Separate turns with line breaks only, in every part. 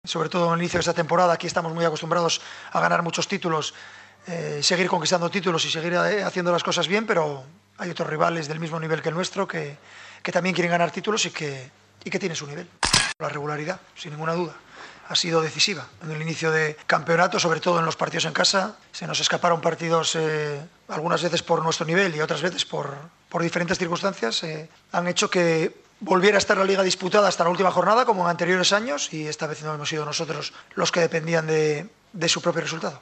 Sobre todo en el inicio de esta temporada, aquí estamos muy acostumbrados a ganar muchos títulos, seguir conquistando títulos y seguir haciendo las cosas bien, pero hay otros rivales del mismo nivel que el nuestro que también quieren ganar títulos y que tienen su nivel. La regularidad, sin ninguna duda, ha sido decisiva en el inicio de campeonato, sobre todo en los partidos en casa. Se nos escaparon partidos algunas veces por nuestro nivel y otras veces por diferentes circunstancias. Han hecho que volviera a estar la liga disputada hasta la última jornada, como en anteriores años, y esta vez no hemos sido nosotros los que dependían de su propio resultado.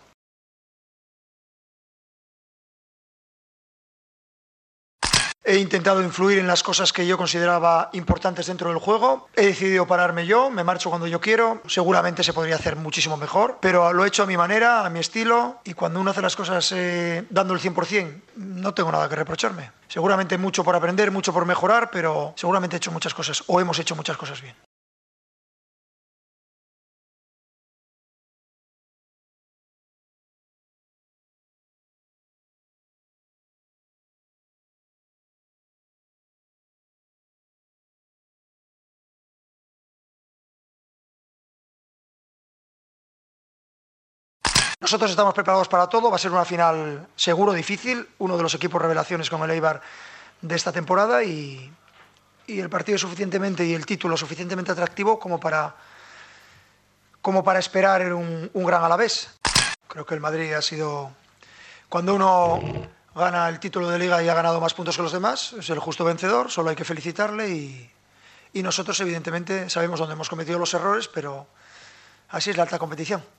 He intentado influir en las cosas que yo consideraba importantes dentro del juego. He decidido pararme yo, me marcho cuando yo quiero. Seguramente se podría hacer muchísimo mejor, pero lo he hecho a mi manera, a mi estilo, y cuando uno hace las cosas dando el 100%, no tengo nada que reprocharme. Seguramente mucho por aprender, mucho por mejorar, pero seguramente he hecho muchas cosas, o hemos hecho muchas cosas bien. Nosotros estamos preparados para todo, va a ser una final seguro, difícil, uno de los equipos revelaciones con el Eibar de esta temporada y el partido es suficientemente y el título suficientemente atractivo como para esperar un gran Alavés. Creo que el Madrid ha sido, cuando uno gana el título de Liga y ha ganado más puntos que los demás, es el justo vencedor, solo hay que felicitarle y nosotros evidentemente sabemos dónde hemos cometido los errores, pero así es la alta competición.